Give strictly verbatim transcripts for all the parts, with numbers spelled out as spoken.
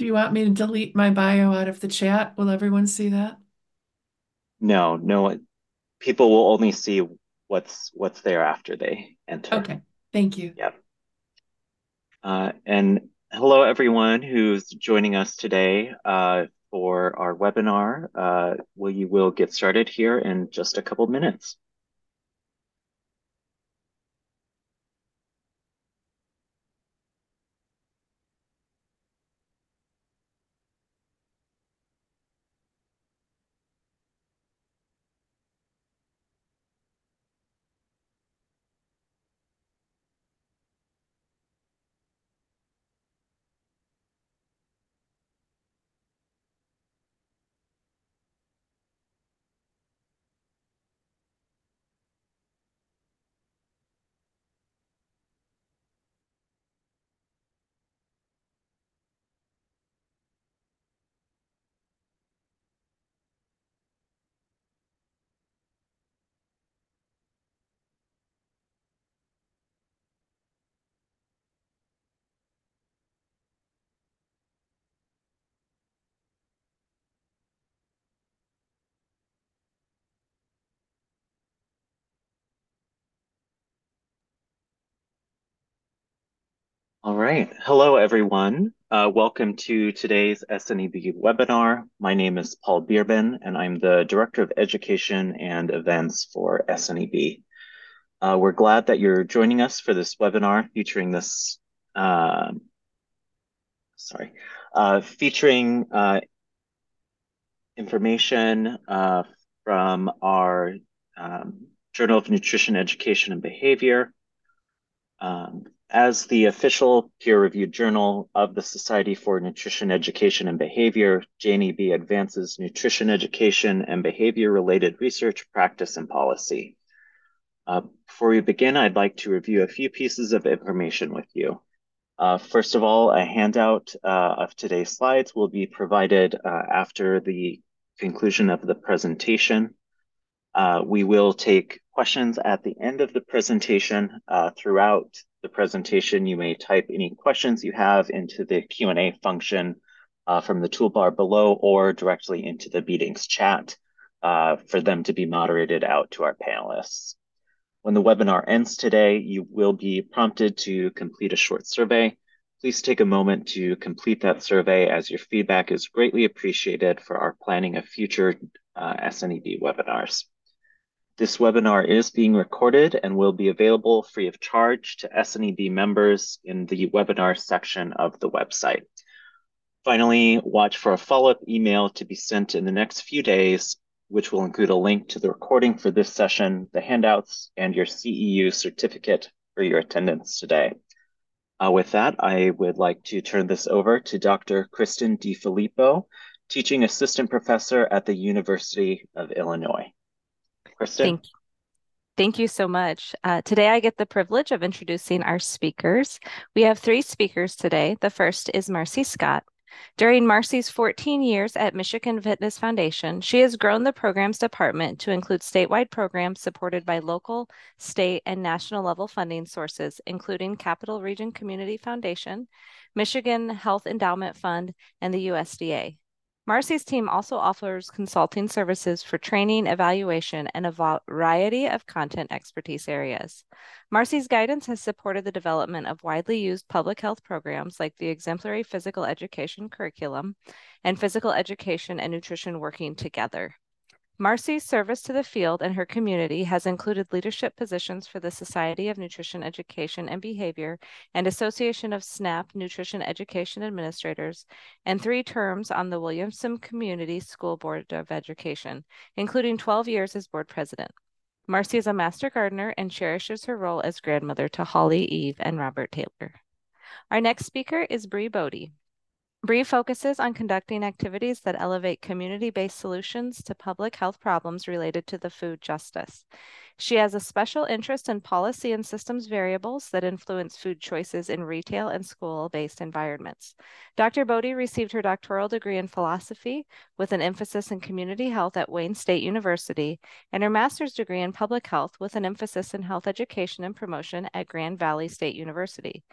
Do you want me to delete my bio out of the chat? Will everyone see that? No, no, people will only see what's what's there after they enter. Okay, thank you. Yep. Uh, and hello, everyone who's joining us today uh, for our webinar. Uh, we will get started here in just a couple minutes. All right. Hello, everyone. Uh, welcome to today's S N E B webinar. My name is Paul Bierben, and I'm the Director of Education and Events for S N E B. Uh, we're glad that you're joining us for this webinar featuring this, uh, sorry, uh, featuring uh, information uh, from our um, Journal of Nutrition, Education, and Behavior. Um, as the official peer-reviewed journal of the Society for Nutrition, Education, and Behavior, J N E B advances nutrition education and behavior-related research, practice, and policy. Uh, before we begin, I'd like to review a few pieces of information with you. Uh, first of all, a handout uh, of today's slides will be provided uh, after the conclusion of the presentation. Uh, we will take questions at the end of the presentation. Uh, throughout the presentation, you may type any questions you have into the Q and A function uh, from the toolbar below or directly into the meetings chat uh, for them to be moderated out to our panelists. When the webinar ends today, you will be prompted to complete a short survey. Please take a moment to complete that survey as your feedback is greatly appreciated for our planning of future uh, S N E B webinars. This webinar is being recorded and will be available free of charge to S N E B members in the webinar section of the website. Finally, watch for a follow-up email to be sent in the next few days, which will include a link to the recording for this session, the handouts, and your C E U certificate for your attendance today. Uh, with that, I would like to turn this over to Doctor Kristen DiFilippo, Teaching Assistant Professor at the University of Illinois. Kristen? Thank you. Thank you so much. Uh, today, I get the privilege of introducing our speakers. We have three speakers today. The first is Marcy Scott. During Marcy's fourteen years at Michigan Fitness Foundation, she has grown the programs department to include statewide programs supported by local, state, and national level funding sources, including Capital Region Community Foundation, Michigan Health Endowment Fund, and the U S D A. Marcy's team also offers consulting services for training, evaluation, and a variety of content expertise areas. Marcy's guidance has supported the development of widely used public health programs like the Exemplary Physical Education Curriculum and Physical Education and Nutrition Working Together. Marcy's service to the field and her community has included leadership positions for the Society of Nutrition Education and Behavior and Association of SNAP Nutrition Education Administrators, and three terms on the Williamson Community School Board of Education, including twelve years as board president. Marcy is a master gardener and cherishes her role as grandmother to Holly, Eve, and Robert Taylor. Our next speaker is Bree Bodie. Bree focuses on conducting activities that elevate community-based solutions to public health problems related to the food justice. She has a special interest in policy and systems variables that influence food choices in retail and school-based environments. Doctor Bodie received her doctoral degree in philosophy with an emphasis in community health at Wayne State University and her master's degree in public health with an emphasis in health education and promotion at Grand Valley State University.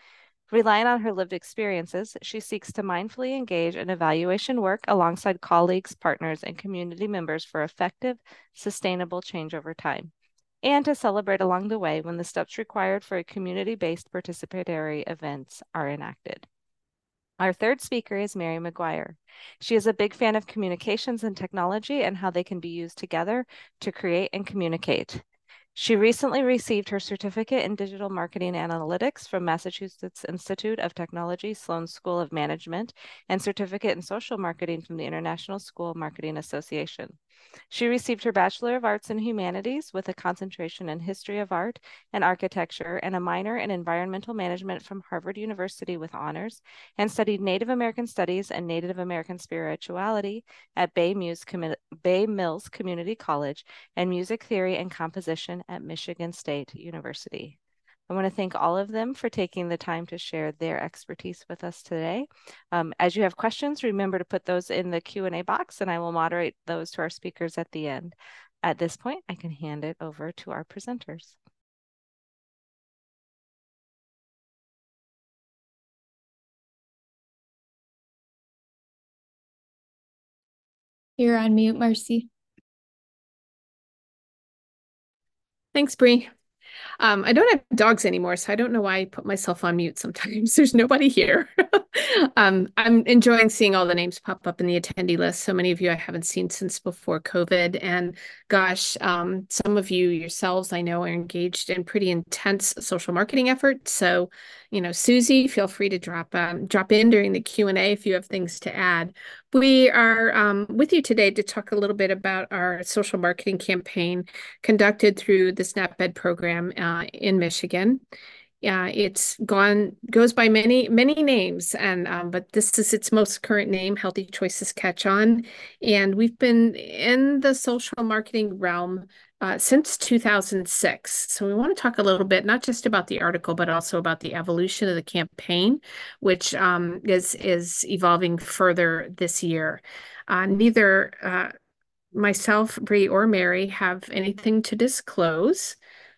Relying on her lived experiences, she seeks to mindfully engage in evaluation work alongside colleagues, partners, and community members for effective, sustainable change over time, and to celebrate along the way when the steps required for a community-based participatory events are enacted. Our third speaker is Mary McGuire. She is a big fan of communications and technology and how they can be used together to create and communicate. She recently received her certificate in digital marketing analytics from Massachusetts Institute of Technology Sloan School of Management and certificate in social marketing from the International School Marketing Association. She received her Bachelor of Arts in Humanities with a concentration in History of Art and Architecture and a minor in Environmental Management from Harvard University with honors, and studied Native American Studies and Native American Spirituality at Bay, Muse Bay Mills Community College and Music Theory and Composition at Michigan State University. I want to thank all of them for taking the time to share their expertise with us today. Um, as you have questions, remember to put those in the Q and A box, and I will moderate those to our speakers at the end. At this point, I can hand it over to our presenters. You're on mute, Marcy. Thanks, Bree. Um, I don't have dogs anymore, so I don't know why I put myself on mute sometimes. There's nobody here. um, I'm enjoying seeing all the names pop up in the attendee list. So many of you I haven't seen since before COVID. And gosh, um, some of you yourselves I know are engaged in pretty intense social marketing efforts. So, you know, Susie, feel free to drop um, drop in during the Q and A if you have things to add. We are um, with you today to talk a little bit about our social marketing campaign conducted through the SNAP-Ed program uh, in Michigan. Uh, it's gone goes by many many names, and um, but this is its most current name, Healthy Choices Catch On, and we've been in the social marketing realm uh, since two thousand six. So we want to talk a little bit, not just about the article, but also about the evolution of the campaign, which um, is is evolving further this year. Uh, neither uh, myself, Bree, or Mary have anything to disclose.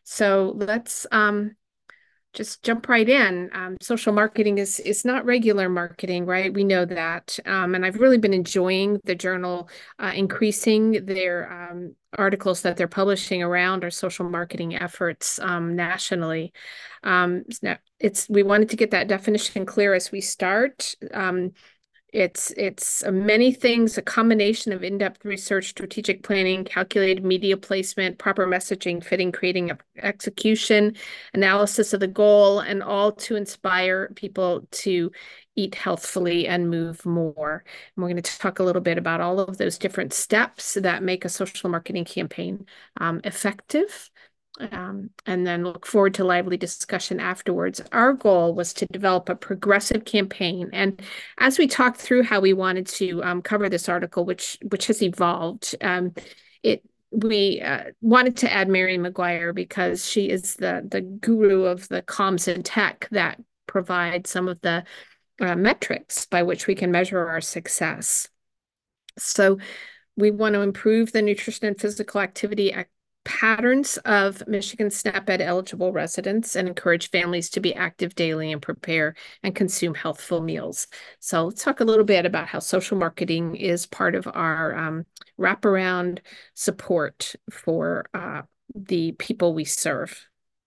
So let's um, just jump right in. Um, social marketing is is not regular marketing, right? We know that. Um, and I've really been enjoying the journal uh, increasing their um, articles that they're publishing around our social marketing efforts um, nationally. Um, it's we wanted to get that definition clear as we start. Um, It's it's many things, a combination of in-depth research, strategic planning, calculated media placement, proper messaging, fitting, creating, execution, analysis of the goal, and all to inspire people to eat healthfully and move more. And we're going to talk a little bit about all of those different steps that make a social marketing campaign um, effective. Um, and then look forward to lively discussion afterwards. Our goal was to develop a progressive campaign. And as we talked through how we wanted to um, cover this article, which which has evolved, um, it we uh, wanted to add Mary McGuire because she is the, the guru of the comms and tech that provide some of the uh, metrics by which we can measure our success. So we want to improve the nutrition and physical activity patterns of Michigan SNAP-Ed eligible residents and encourage families to be active daily and prepare and consume healthful meals. So let's talk a little bit about how social marketing is part of our um, wraparound support for uh, the people we serve.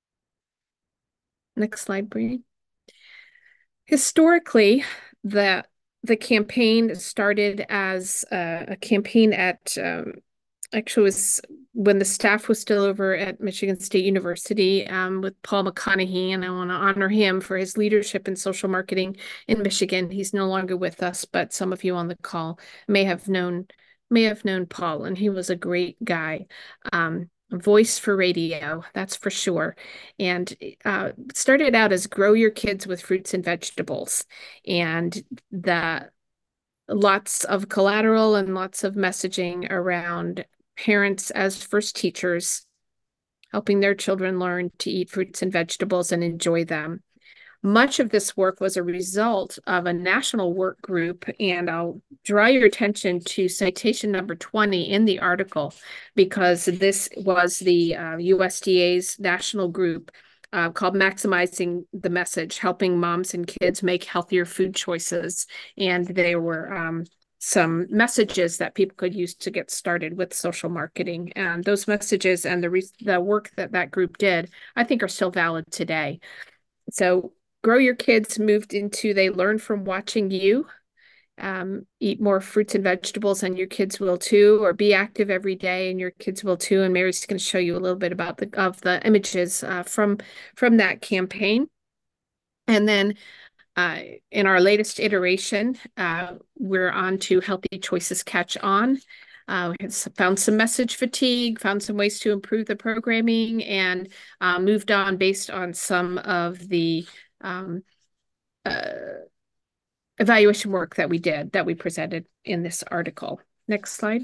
Next slide, Bree. Historically, the the campaign started as a, a campaign at um, actually was when the staff was still over at Michigan State University um, with Paul McConaughey, and I want to honor him for his leadership in social marketing in Michigan. He's no longer with us, but some of you on the call may have known may have known Paul, and he was a great guy. Um, a voice for radio, that's for sure. And uh, started out as grow your kids with fruits and vegetables, and the lots of collateral and lots of messaging around parents as first teachers, helping their children learn to eat fruits and vegetables and enjoy them. Much of this work was a result of a national work group, and I'll draw your attention to citation number twenty in the article, because this was the uh, U S D A's national group uh, called Maximizing the Message, helping moms and kids make healthier food choices. And there were um, some messages that people could use to get started with social marketing. And those messages and the, re- the work that that group did, I think are still valid today. So Grow Your Kids moved into they learn from watching you. Um, eat more fruits and vegetables, and your kids will too, or be active every day, and your kids will too. And Mary's going to show you a little bit about the of the images uh, from from that campaign. And then uh, in our latest iteration, uh, we're on to Healthy Choices Catch On. Uh, we have found some message fatigue, found some ways to improve the programming, and uh, moved on based on some of the um, uh, evaluation work that we did that we presented in this article. Next slide.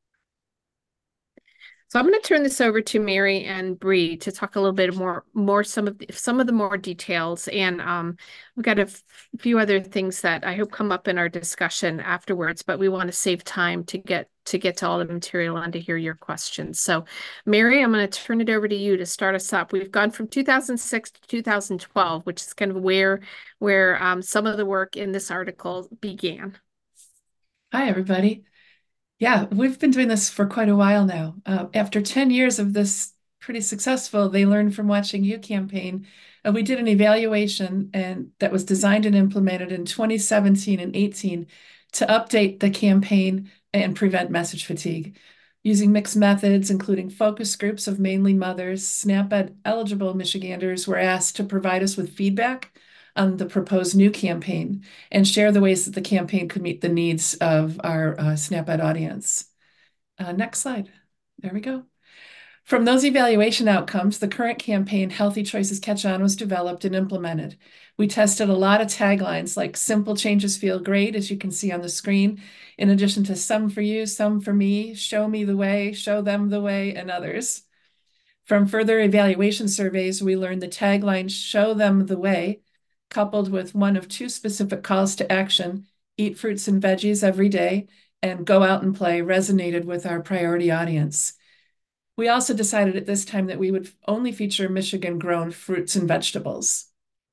So I'm going to turn this over to Mary and Bree to talk a little bit more, more some of the, some of the more details. And um, we've got a few other things that I hope come up in our discussion afterwards, but we want to save time to get to get to all the material and to hear your questions. So Mary, I'm going to turn it over to you to start us up. We've gone from two thousand six to two thousand twelve, which is kind of where, where um, some of the work in this article began. Hi, everybody. Yeah, we've been doing this for quite a while now. Uh, after ten years of this pretty successful They Learn from Watching You campaign, uh, we did an evaluation and that was designed and implemented in twenty seventeen and eighteen to update the campaign and prevent message fatigue. Using mixed methods, including focus groups of mainly mothers, SNAP-Ed eligible Michiganders were asked to provide us with feedback on the proposed new campaign and share the ways that the campaign could meet the needs of our uh, SNAP-Ed audience. Uh, next slide. There we go. From those evaluation outcomes, the current campaign, Healthy Choices Catch On, was developed and implemented. We tested a lot of taglines like simple changes feel great, as you can see on the screen, in addition to some for you, some for me, show me the way, show them the way, and others. From further evaluation surveys, we learned the tagline, show them the way, coupled with one of two specific calls to action, eat fruits and veggies every day, and go out and play, resonated with our priority audience. We also decided at this time that we would only feature Michigan-grown fruits and vegetables.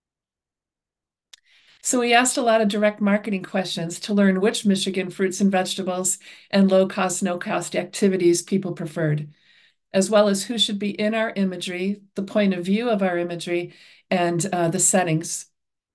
So we asked a lot of direct marketing questions to learn which Michigan fruits and vegetables and low-cost, no-cost activities people preferred, as well as who should be in our imagery, the point of view of our imagery, and uh, the settings.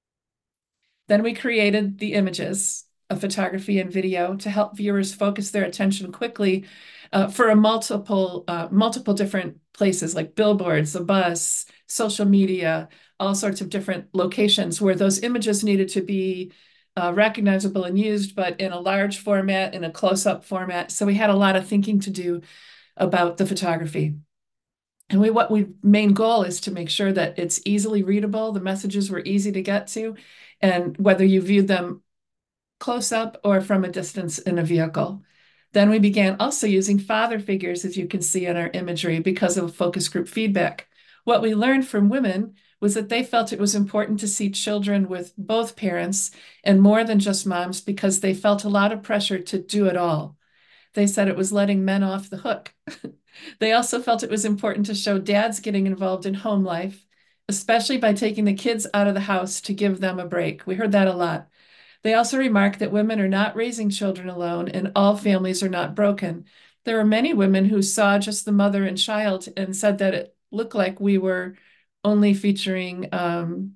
Then we created the images of photography and video to help viewers focus their attention quickly uh, for a multiple, uh, multiple different places like billboards, a bus, social media, all sorts of different locations where those images needed to be uh, recognizable and used, but in a large format, in a close-up format. So we had a lot of thinking to do about the photography. And we what we main goal is to make sure that it's easily readable, the messages were easy to get to, and whether you viewed them close up or from a distance in a vehicle. Then we began also using father figures, as you can see in our imagery, because of focus group feedback. What we learned from women was that they felt it was important to see children with both parents and more than just moms because they felt a lot of pressure to do it all. They said it was letting men off the hook. They also felt it was important to show dads getting involved in home life, especially by taking the kids out of the house to give them a break. We heard that a lot. They also remarked that women are not raising children alone and all families are not broken. There were many women who saw just the mother and child and said that it looked like we were only featuring um,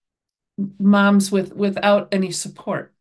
moms with, without any support.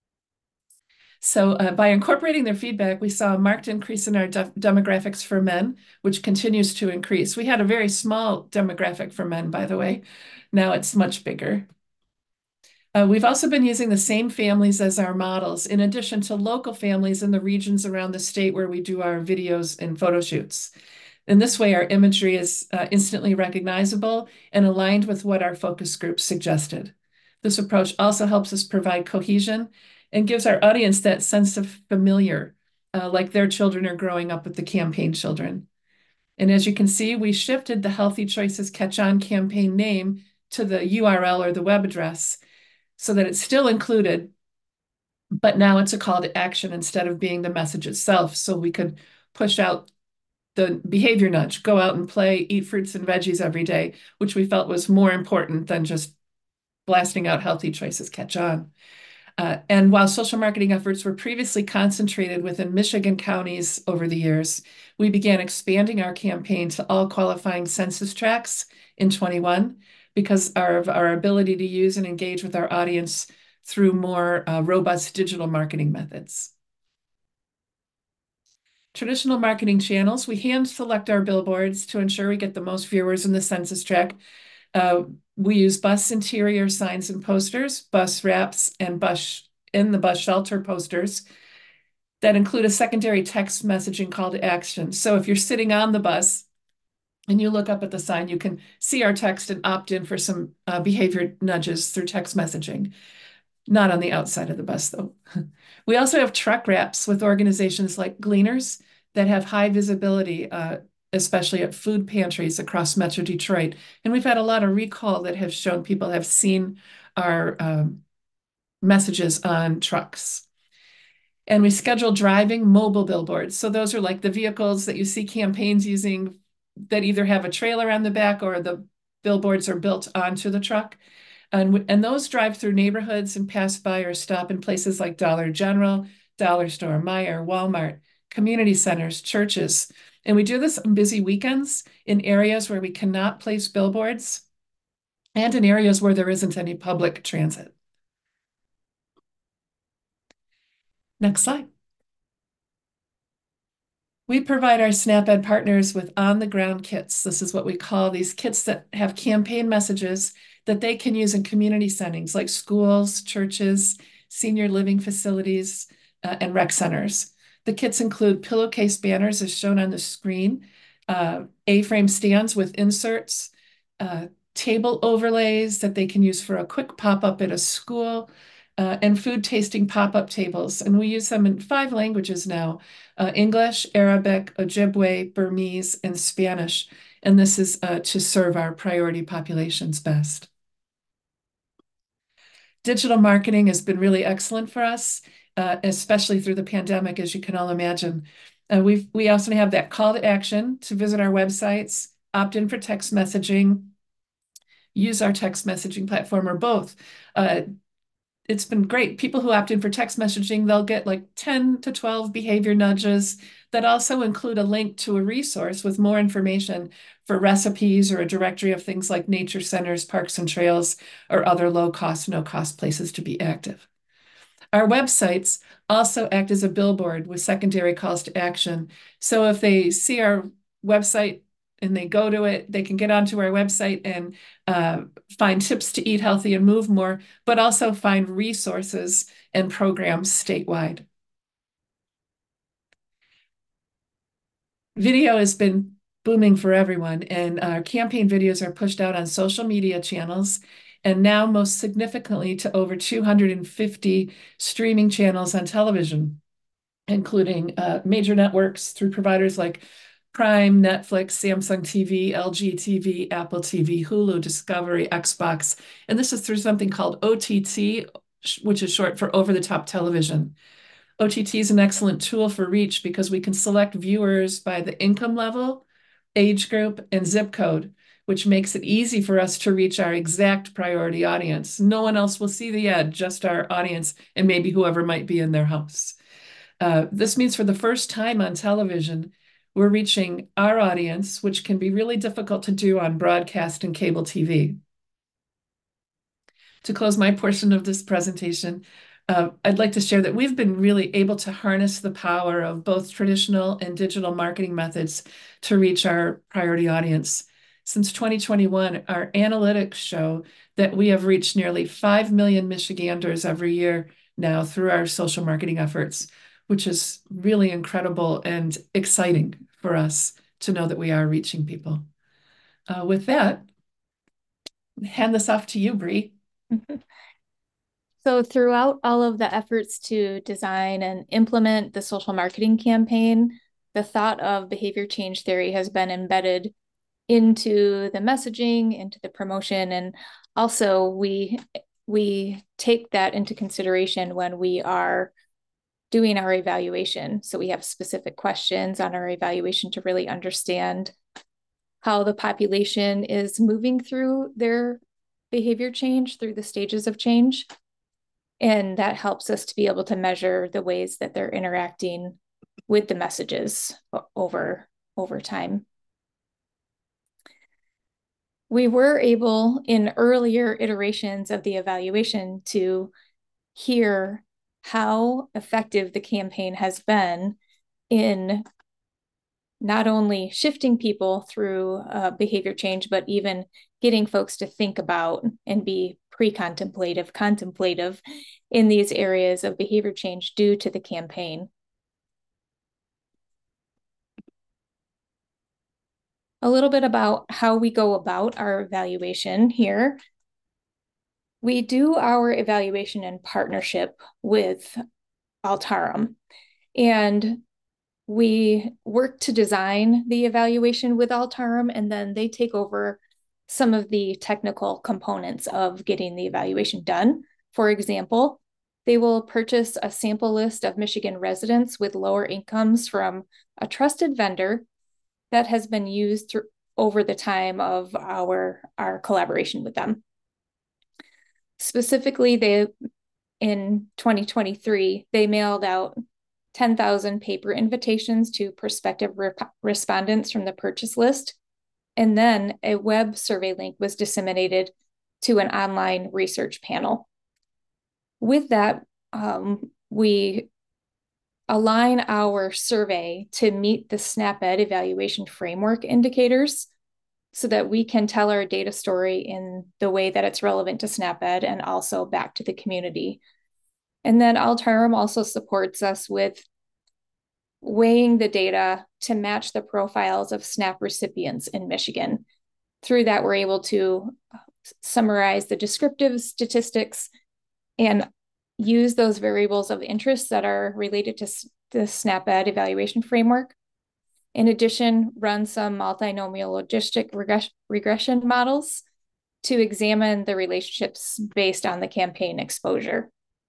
So uh, by incorporating their feedback, we saw a marked increase in our de demographics for men, which continues to increase. We had a very small demographic for men, by the way. Now it's much bigger. Uh, we've also been using the same families as our models, in addition to local families in the regions around the state where we do our videos and photo shoots. In this way, our imagery is uh, instantly recognizable and aligned with what our focus groups suggested. This approach also helps us provide cohesion and gives our audience that sense of familiar, uh, like their children are growing up with the campaign children. And as you can see, we shifted the Healthy Choices Catch On campaign name to the U R L or the web address so that it's still included, but now it's a call to action instead of being the message itself. So we could push out the behavior nudge, go out and play, eat fruits and veggies every day, which we felt was more important than just blasting out healthy choices catch on. Uh, and while social marketing efforts were previously concentrated within Michigan counties over the years, we began expanding our campaign to all qualifying census tracts in twenty-one because of our ability to use and engage with our audience through more uh, robust digital marketing methods. Traditional marketing channels, we hand select our billboards to ensure we get the most viewers in the census tract. Uh, we use bus interior signs and posters, bus wraps, and bus in the bus shelter posters that include a secondary text messaging call to action. So if you're sitting on the bus and you look up at the sign, you can see our text and opt in for some uh, behavior nudges through text messaging. Not on the outside of the bus, though. We also have truck wraps with organizations like Gleaners that have high visibility, uh, especially at food pantries across Metro Detroit. And we've had a lot of recall that have shown people have seen our um, messages on trucks. And we schedule driving mobile billboards. So those are like the vehicles that you see campaigns using that either have a trailer on the back or the billboards are built onto the truck. And, and those drive through neighborhoods and pass by or stop in places like Dollar General, Dollar Store, Meijer, Walmart, community centers, churches. And we do this on busy weekends in areas where we cannot place billboards and in areas where there isn't any public transit. Next slide. We provide our SNAP-Ed partners with on-the-ground kits. This is what we call these kits that have campaign messages that they can use in community settings like schools, churches, senior living facilities, uh, and rec centers. The kits include pillowcase banners as shown on the screen, uh, A-frame stands with inserts, uh, table overlays that they can use for a quick pop-up at a school, uh, and food tasting pop-up tables. And we use them in five languages now, uh, English, Arabic, Ojibwe, Burmese, and Spanish. And this is uh, to serve our priority populations best. Digital marketing has been really excellent for us, uh, especially through the pandemic, as you can all imagine. Uh, we've, we also have that call to action to visit our websites, opt in for text messaging, use our text messaging platform, or both. Uh, it's been great. People who opt in for text messaging, they'll get like ten to twelve behavior nudges that also include a link to a resource with more information for recipes or a directory of things like nature centers, parks and trails, or other low-cost, no-cost places to be active. Our websites also act as a billboard with secondary calls to action. So if they see our website and they go to it, they can get onto our website and uh, find tips to eat healthy and move more, but also find resources and programs statewide. Video has been booming for everyone, and our campaign videos are pushed out on social media channels, and now most significantly to over two hundred fifty streaming channels on television, including uh, major networks through providers like Prime, Netflix, Samsung T V, L G T V, Apple T V, Hulu, Discovery, Xbox. And this is through something called O T T, which is short for over-the-top television. O T T is an excellent tool for reach because we can select viewers by the income level, age group, and zip code, which makes it easy for us to reach our exact priority audience. No one else will see the ad, just our audience and maybe whoever might be in their house. Uh, this means for the first time on television, we're reaching our audience, which can be really difficult to do on broadcast and cable T V. To close my portion of this presentation, uh, I'd like to share that we've been really able to harness the power of both traditional and digital marketing methods to reach our priority audience. Since twenty twenty-one, our analytics show that we have reached nearly five million Michiganders every year now through our social marketing efforts, which is really incredible and exciting for us to know that we are reaching people. Uh, with that, hand this off to you, Bree. So throughout all of the efforts to design and implement the social marketing campaign, the thought of behavior change theory has been embedded into the messaging, into the promotion, and also we we take that into consideration when we are doing our evaluation. So we have specific questions on our evaluation to really understand how the population is moving through their behavior change, through the stages of change. And that helps us to be able to measure the ways that they're interacting with the messages over, over time. We were able in earlier iterations of the evaluation to hear how effective the campaign has been in not only shifting people through uh, behavior change, but even getting folks to think about and be pre-contemplative, contemplative in these areas of behavior change due to the campaign. A little bit about how we go about our evaluation here. We do our evaluation in partnership with Altarum, and we work to design the evaluation with Altarum, and then they take over some of the technical components of getting the evaluation done. For example, they will purchase a sample list of Michigan residents with lower incomes from a trusted vendor that has been used through, over the time of our, our collaboration with them. Specifically, they in twenty twenty-three, they mailed out ten thousand paper invitations to prospective rep respondents from the purchase list. And then a web survey link was disseminated to an online research panel. With that, um, we align our survey to meet the SNAP-Ed evaluation framework indicators so that we can tell our data story in the way that it's relevant to SNAP-Ed and also back to the community. And then Altarum also supports us with weighing the data to match the profiles of SNAP recipients in Michigan. Through that, we're able to summarize the descriptive statistics and use those variables of interest that are related to the SNAP-Ed evaluation framework. In addition, run some multinomial logistic regress regression models to examine the relationships based on the campaign exposure.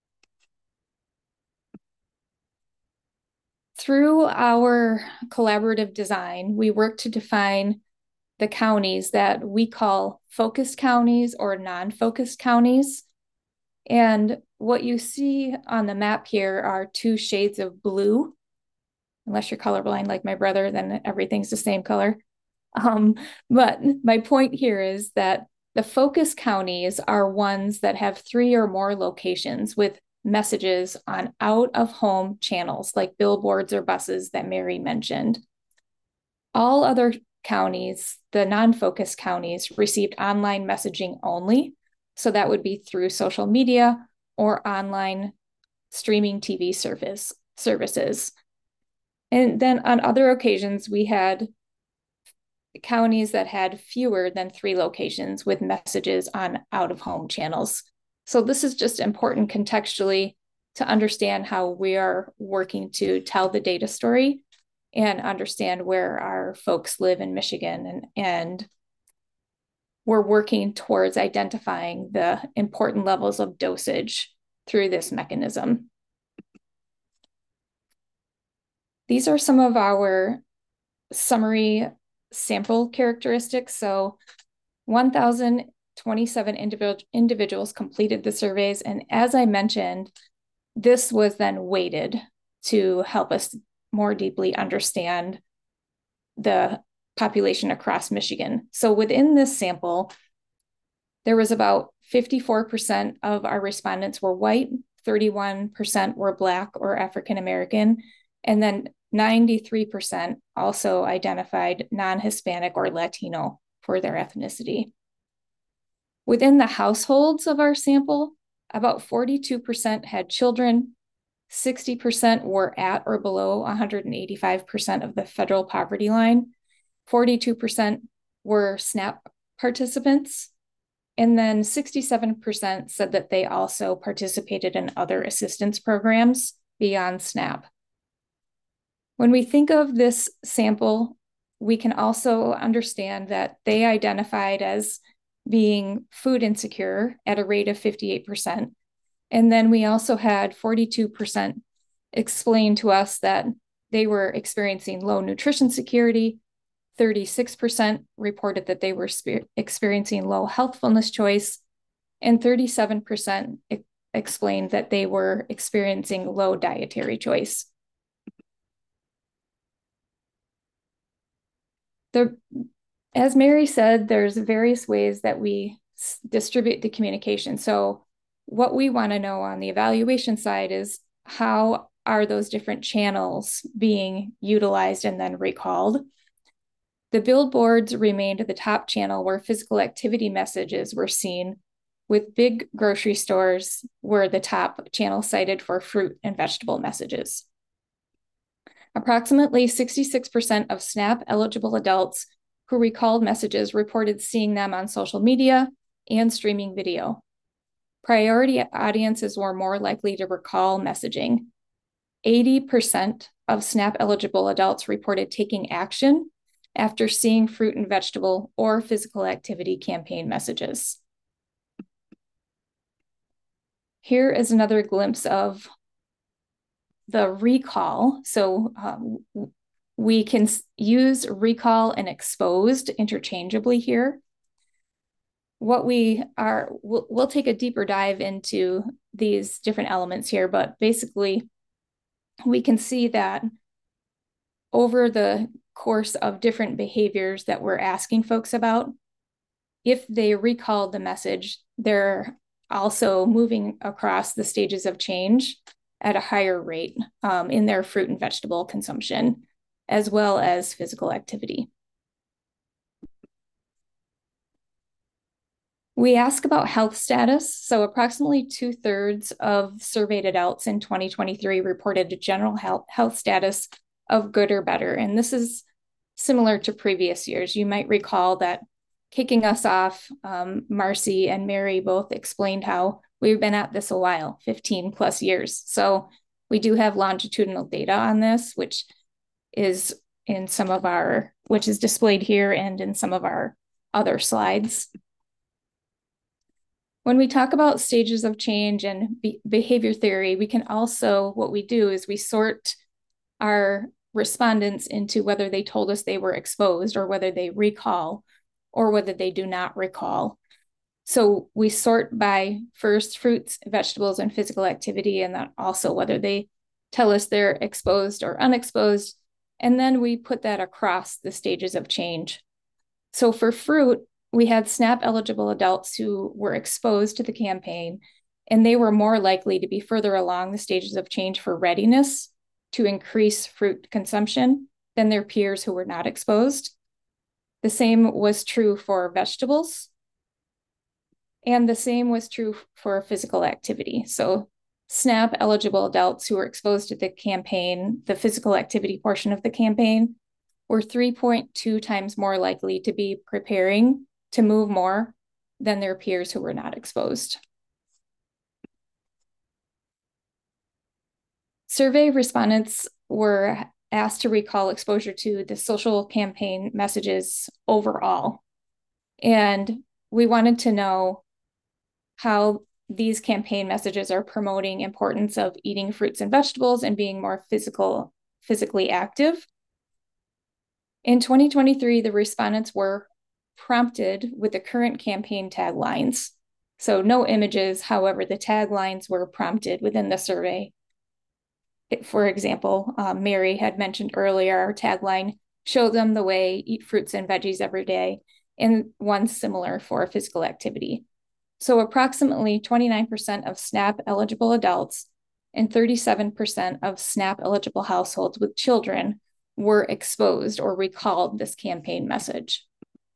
Through our collaborative design, we work to define the counties that we call focused counties or non-focused counties. And what you see on the map here are two shades of blue. Unless you're colorblind like my brother, then everything's the same color. Um, but my point here is that the focus counties are ones that have three or more locations with messages on out-of-home channels like billboards or buses that Mary mentioned. All other counties, the non-focus counties, received online messaging only. So that would be through social media or online streaming T V service services. And then on other occasions, we had counties that had fewer than three locations with messages on out-of-home channels. So this is just important contextually to understand how we are working to tell the data story and understand where our folks live in Michigan. And, and we're working towards identifying the important levels of dosage through this mechanism. These are some of our summary sample characteristics. So one thousand twenty-seven individual, individuals completed the surveys. And as I mentioned, this was then weighted to help us more deeply understand the population across Michigan. So within this sample, there was about fifty-four percent of our respondents were white, thirty-one percent were Black or African American, and then ninety-three percent also identified non-Hispanic or Latino for their ethnicity. Within the households of our sample, about forty-two percent had children, sixty percent were at or below one hundred eighty-five percent of the federal poverty line, forty-two percent were SNAP participants, and then sixty-seven percent said that they also participated in other assistance programs beyond SNAP. When we think of this sample, we can also understand that they identified as being food insecure at a rate of fifty-eight percent. And then we also had forty-two percent explained to us that they were experiencing low nutrition security. thirty-six percent reported that they were experiencing low healthfulness choice, and thirty-seven percent e- explained that they were experiencing low dietary choice. The, as Mary said, there's various ways that we s- distribute the communication. So what we want to know on the evaluation side is how are those different channels being utilized and then recalled. The billboards remained the top channel where physical activity messages were seen, with big grocery stores were the top channel cited for fruit and vegetable messages. Approximately sixty-six percent of SNAP eligible adults who recalled messages reported seeing them on social media and streaming video. Priority audiences were more likely to recall messaging. eighty percent of SNAP eligible adults reported taking action after seeing fruit and vegetable or physical activity campaign messages. Here is another glimpse of the recall. So um, we can use recall and exposed interchangeably here. What we are, we'll, we'll take a deeper dive into these different elements here, but basically we can see that over the course of different behaviors that we're asking folks about, if they recall the message, they're also moving across the stages of change at a higher rate um, in their fruit and vegetable consumption, as well as physical activity. We ask about health status. So approximately two thirds of surveyed adults in twenty twenty-three reported a general health, health status of good or better. And this is similar to previous years. You might recall that kicking us off, um, Marcy and Mary both explained how we've been at this a while, fifteen plus years. So we do have longitudinal data on this, which is in some of our, which is displayed here and in some of our other slides. When we talk about stages of change and be behavior theory, we can also, what we do is we sort our respondents into whether they told us they were exposed or whether they recall or whether they do not recall. So we sort by first fruits, vegetables, and physical activity, and then also whether they tell us they're exposed or unexposed. And then we put that across the stages of change. So for fruit, we had SNAP eligible adults who were exposed to the campaign, and they were more likely to be further along the stages of change for readiness to increase fruit consumption than their peers who were not exposed. The same was true for vegetables, and the same was true for physical activity. So SNAP eligible adults who were exposed to the campaign, the physical activity portion of the campaign, were three point two times more likely to be preparing to move more than their peers who were not exposed. Survey respondents were asked to recall exposure to the social campaign messages overall. And we wanted to know how these campaign messages are promoting importance of eating fruits and vegetables and being more physical, physically active. In twenty twenty-three, the respondents were prompted with the current campaign taglines. So no images, however, the taglines were prompted within the survey. For example, um, Mary had mentioned earlier, our tagline, show them the way, eat fruits and veggies every day, and one similar for physical activity. So approximately twenty-nine percent of SNAP eligible adults and thirty-seven percent of SNAP eligible households with children were exposed or recalled this campaign message.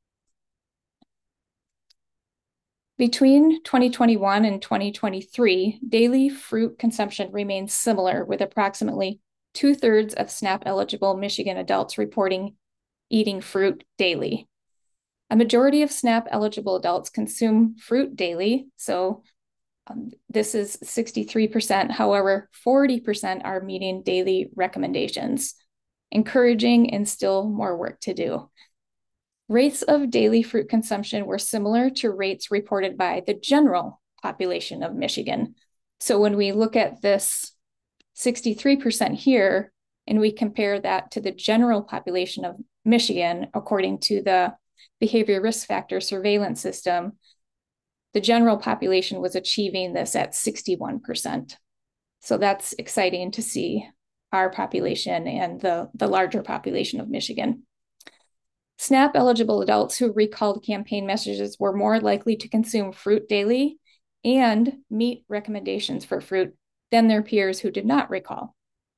Between twenty twenty-one and twenty twenty-three, daily fruit consumption remains similar, with approximately two-thirds of SNAP eligible Michigan adults reporting eating fruit daily. A majority of SNAP eligible adults consume fruit daily, so um, this is sixty-three percent. However, forty percent are meeting daily recommendations, encouraging and still more work to do. Rates of daily fruit consumption were similar to rates reported by the general population of Michigan. So when we look at this sixty-three percent here, and we compare that to the general population of Michigan, according to the Behavior Risk Factor Surveillance System, the general population was achieving this at sixty-one percent. So that's exciting to see our population and the, the larger population of Michigan. SNAP eligible adults who recalled campaign messages were more likely to consume fruit daily and meet recommendations for fruit than their peers who did not recall.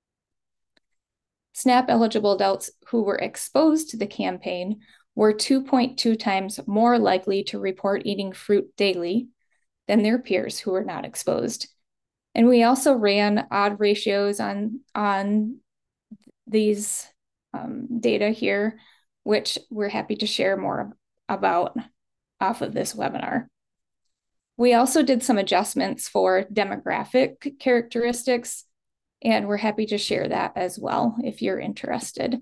SNAP eligible adults who were exposed to the campaign were two point two times more likely to report eating fruit daily than their peers who were not exposed. And we also ran odd ratios on, on these um, data here, which we're happy to share more about off of this webinar. We also did some adjustments for demographic characteristics, and we're happy to share that as well if you're interested.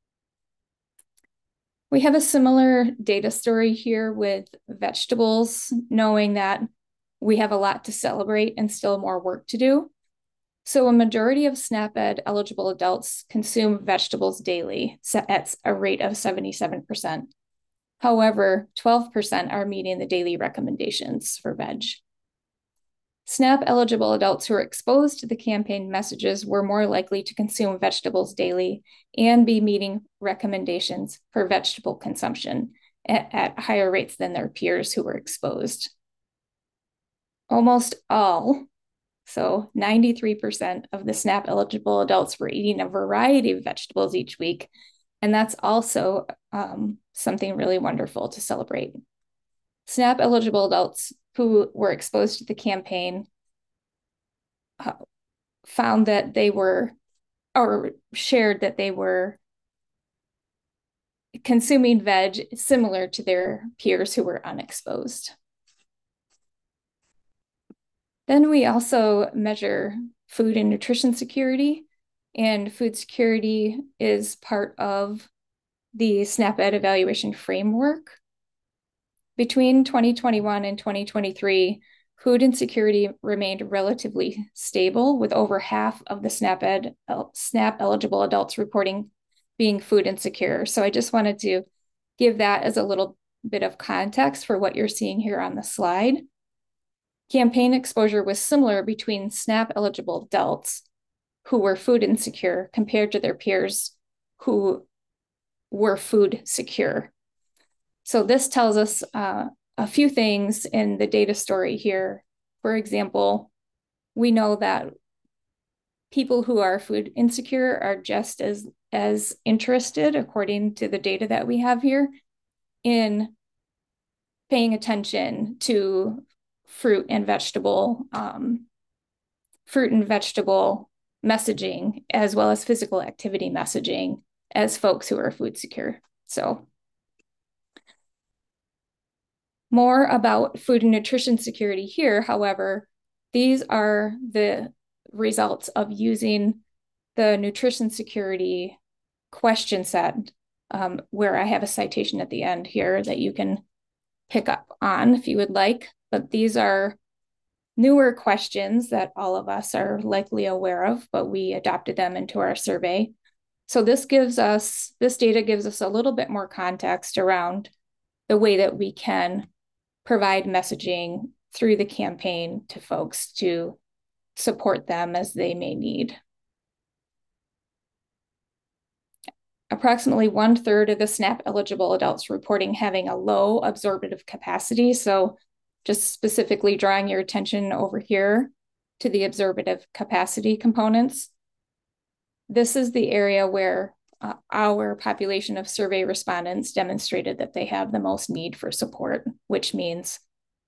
We have a similar data story here with vegetables, knowing that we have a lot to celebrate and still more work to do. So a majority of SNAP-Ed eligible adults consume vegetables daily at a rate of seventy-seven percent. However, twelve percent are meeting the daily recommendations for veg. SNAP eligible adults who are exposed to the campaign messages were more likely to consume vegetables daily and be meeting recommendations for vegetable consumption at, at higher rates than their peers who were exposed. Almost all, so ninety-three percent of the SNAP eligible adults were eating a variety of vegetables each week. And that's also um, something really wonderful to celebrate. SNAP eligible adults who were exposed to the campaign uh, found that they were, or shared that they were consuming veg similar to their peers who were unexposed. Then we also measure food and nutrition security, and food security is part of the SNAP-Ed evaluation framework. Between twenty twenty-one and twenty twenty-three, food insecurity remained relatively stable, with over half of the SNAP-Ed, SNAP eligible adults reporting being food insecure. So I just wanted to give that as a little bit of context for what you're seeing here on the slide. Campaign exposure was similar between SNAP eligible adults who were food insecure compared to their peers who were food secure. So this tells us uh, a few things in the data story here. For example, we know that people who are food insecure are just as, as interested, according to the data that we have here, in paying attention to fruit and vegetable, um, fruit and vegetable messaging, as well as physical activity messaging as folks who are food secure. So more about food and nutrition security here. However, these are the results of using the nutrition security question set, um, where I have a citation at the end here that you can pick up on if you would like. But these are newer questions that all of us are likely aware of, but we adopted them into our survey. So this gives us, this data gives us a little bit more context around the way that we can provide messaging through the campaign to folks to support them as they may need. Approximately one third of the SNAP eligible adults reporting having a low absorptive capacity. So just specifically drawing your attention over here to the absorptive capacity components. This is the area where uh, our population of survey respondents demonstrated that they have the most need for support, which means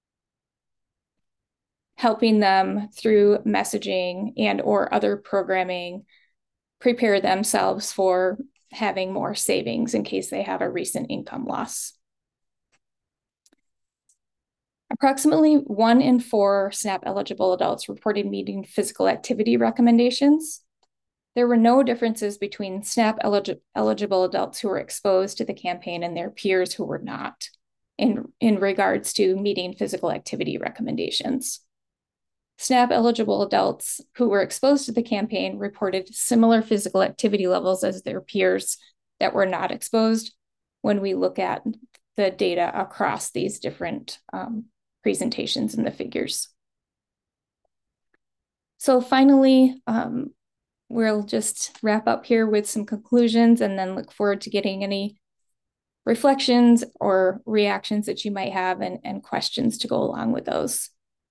helping them through messaging and or other programming prepare themselves for having more savings in case they have a recent income loss. Approximately one in four SNAP eligible adults reported meeting physical activity recommendations. There were no differences between SNAP elig eligible adults who were exposed to the campaign and their peers who were not in, in regards to meeting physical activity recommendations. SNAP-eligible adults who were exposed to the campaign reported similar physical activity levels as their peers that were not exposed when we look at the data across these different um, presentations in the figures. So finally, um, we'll just wrap up here with some conclusions and then look forward to getting any reflections or reactions that you might have and, and questions to go along with those.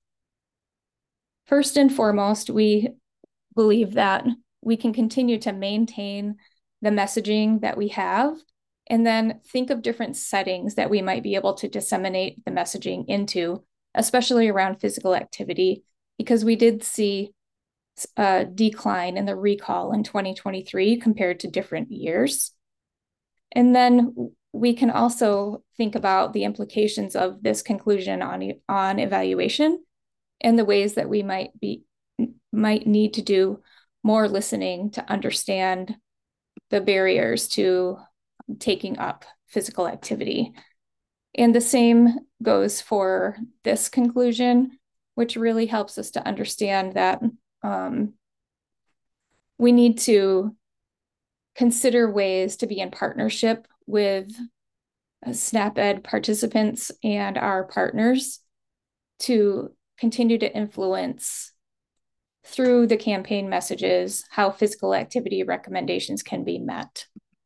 First and foremost, we believe that we can continue to maintain the messaging that we have and then think of different settings that we might be able to disseminate the messaging into, especially around physical activity, because we did see a decline in the recall in twenty twenty-three compared to different years. And then we can also think about the implications of this conclusion on, on evaluation and the ways that we might be might need to do more listening to understand the barriers to taking up physical activity. And the same goes for this conclusion, which really helps us to understand that um, we need to consider ways to be in partnership with SNAP-Ed participants and our partners to continue to influence through the campaign messages how physical activity recommendations can be met.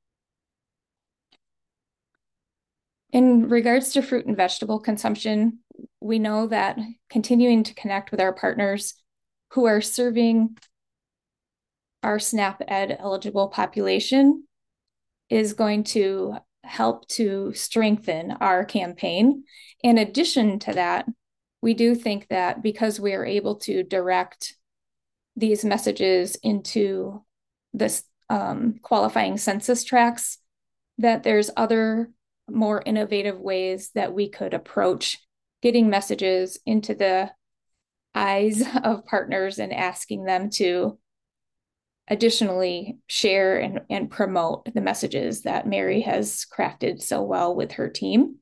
In regards to fruit and vegetable consumption, we know that continuing to connect with our partners who are serving our SNAP-Ed eligible population is going to help to strengthen our campaign. In addition to that, we do think that because we are able to direct these messages into this um, qualifying census tracts, that there's other more innovative ways that we could approach getting messages into the eyes of partners and asking them to additionally share and, and promote the messages that Mary has crafted so well with her team.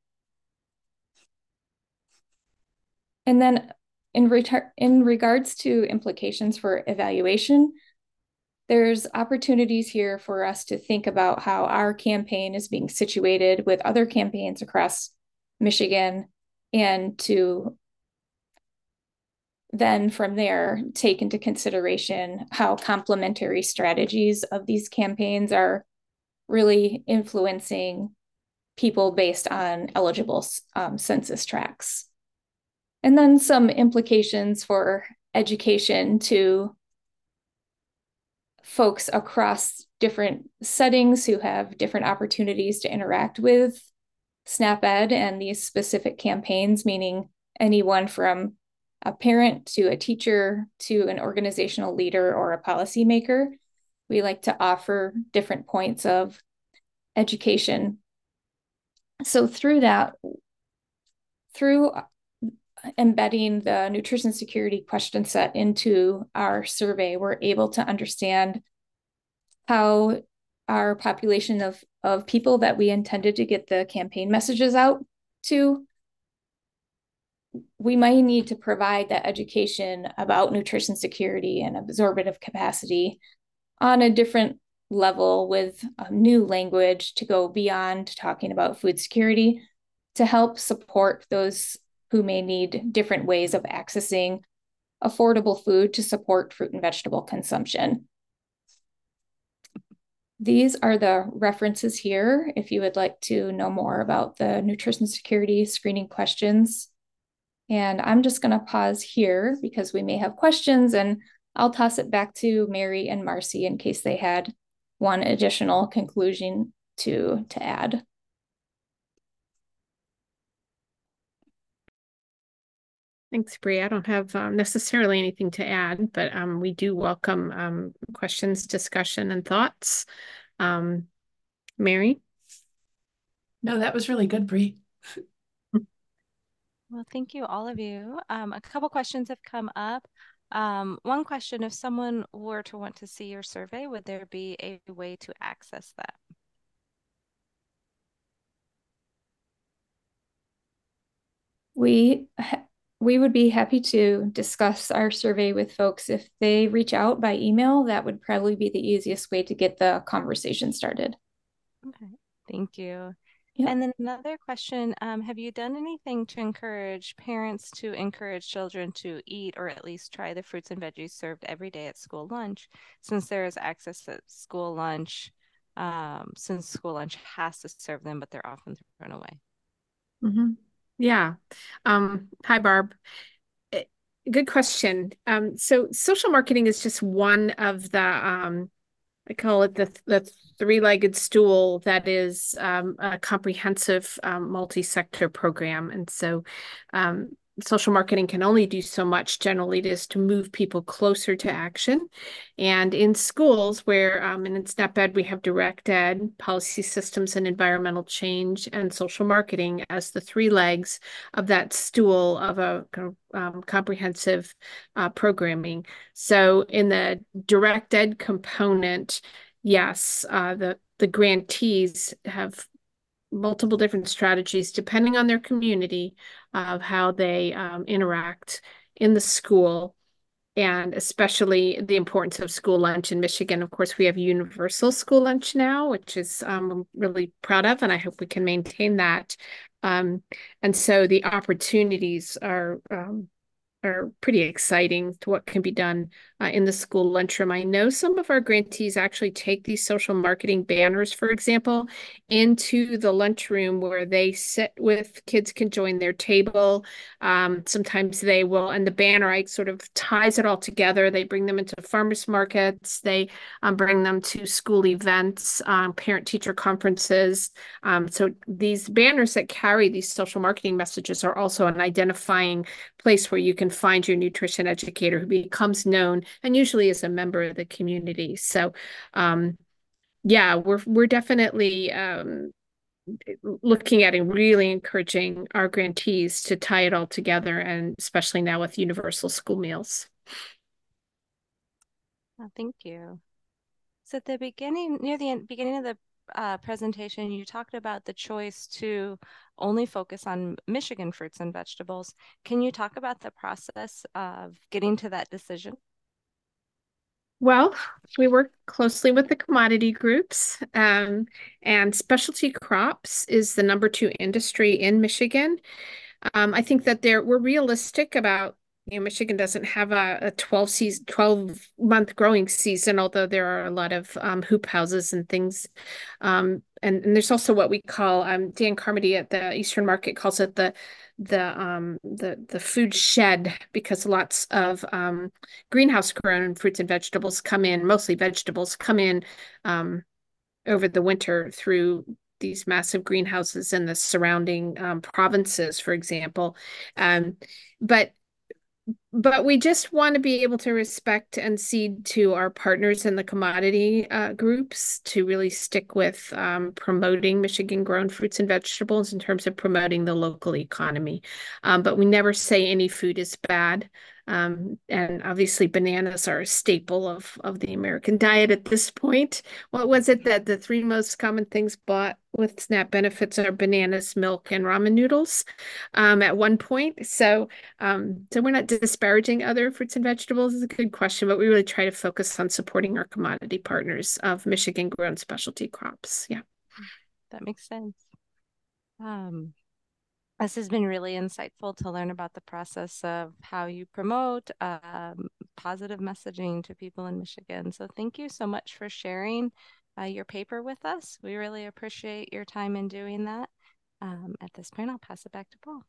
And then in, in regards to implications for evaluation, there's opportunities here for us to think about how our campaign is being situated with other campaigns across Michigan, and to then from there take into consideration how complementary strategies of these campaigns are really influencing people based on eligible um, census tracts. And then some implications for education to folks across different settings who have different opportunities to interact with SNAP-Ed and these specific campaigns, meaning anyone from a parent to a teacher to an organizational leader or a policymaker. We like to offer different points of education. So through that, through embedding the nutrition security question set into our survey, we're able to understand how our population of, of people that we intended to get the campaign messages out to, we might need to provide that education about nutrition security and absorptive capacity on a different level with a new language to go beyond talking about food security to help support those who may need different ways of accessing affordable food to support fruit and vegetable consumption. These are the references here if you would like to know more about the nutrition security screening questions. And I'm just going to pause here because we may have questions, and I'll toss it back to Mary and Marcy in case they had one additional conclusion to, to add. Thanks, Bree. I don't have um, necessarily anything to add, but um, we do welcome um, questions, discussion, and thoughts. Um, Mary? No, that was really good, Bree. Well, thank you, all of you. Um, a couple questions have come up. Um, one question, if someone were to want to see your survey, would there be a way to access that? We we would be happy to discuss our survey with folks. If they reach out by email, that would probably be the easiest way to get the conversation started. Okay, thank you. Yep. And then another question, um, have you done anything to encourage parents to encourage children to eat or at least try the fruits and veggies served every day at school lunch, since there is access to school lunch, um, since school lunch has to serve them, but they're often thrown away? Mm-hmm. Yeah. Um, hi, Barb. Eh, Good question. Um, so social marketing is just one of the um, I call it the the three-legged stool that is um, a comprehensive um, multi-sector program. And so um, social marketing can only do so much generally. It is to move people closer to action. And in schools where, um, and in SNAP Ed, we have direct ed, policy systems and environmental change, and social marketing as the three legs of that stool of a um, comprehensive uh, programming. So in the direct ed component, yes, uh, the the grantees have multiple different strategies depending on their community of how they um, interact in the school, and especially the importance of school lunch in Michigan. Of course, we have universal school lunch now, which is um, I'm really proud of, and I hope we can maintain that. Um, and so the opportunities are um, are pretty exciting to what can be done uh, in the school lunchroom. I know some of our grantees actually take these social marketing banners, for example, into the lunchroom where they sit with kids can join their table. Um, sometimes they will, and the banner I sort of ties it all together. They bring them into farmers markets. They um, bring them to school events, um, parent-teacher conferences. Um, so these banners that carry these social marketing messages are also an identifying place where you can find your nutrition educator who becomes known and usually is a member of the community. So um, yeah, we're we're definitely um, looking at and really encouraging our grantees to tie it all together, and especially now with universal school meals. Oh, thank you. So at the beginning, near the end, beginning of the uh, presentation, you talked about the choice to only focus on Michigan fruits and vegetables. Can you talk about the process of getting to that decision? Well, we work closely with the commodity groups, um, and specialty crops is the number two industry in Michigan. Um, I think that there we're realistic about, you know, Michigan doesn't have a, a twelve season, twelve month growing season, although there are a lot of um, hoop houses and things. Um, and, and there's also what we call, um, Dan Carmody at the Eastern Market calls it the the um the the food shed, because lots of um greenhouse grown fruits and vegetables come in, mostly vegetables come in um over the winter through these massive greenhouses in the surrounding um, provinces, for example. Um, but but we just want to be able to respect and cede to our partners in the commodity uh, groups to really stick with um, promoting Michigan grown fruits and vegetables in terms of promoting the local economy. Um, but we never say any food is bad. Um, and obviously bananas are a staple of, of the American diet at this point. What was it that the three most common things bought with SNAP benefits are bananas, milk, and ramen noodles um, at one point? So um, so we're not disparaging other fruits and vegetables is a good question, but we really try to focus on supporting our commodity partners of Michigan grown specialty crops. Yeah. That makes sense. Um, this has been really insightful to learn about the process of how you promote um, positive messaging to people in Michigan. So thank you so much for sharing uh, your paper with us. We really appreciate your time in doing that. Um, at this point, I'll pass it back to Paul.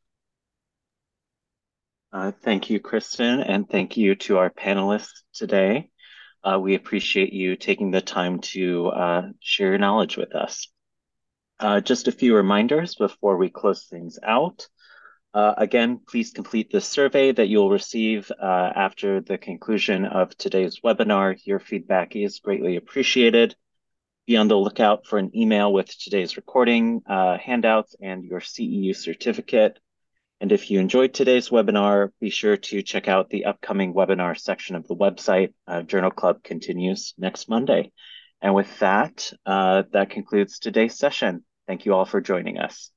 Uh, thank you, Kristen, and thank you to our panelists today. Uh, we appreciate you taking the time to uh, share your knowledge with us. Uh, just a few reminders before we close things out. Uh, again, please complete the survey that you'll receive uh, after the conclusion of today's webinar. Your feedback is greatly appreciated. Be on the lookout for an email with today's recording, uh, handouts, and your C E U certificate. And if you enjoyed today's webinar, be sure to check out the upcoming webinar section of the website. Uh, Journal Club continues next Monday. And with that, uh, that concludes today's session. Thank you all for joining us.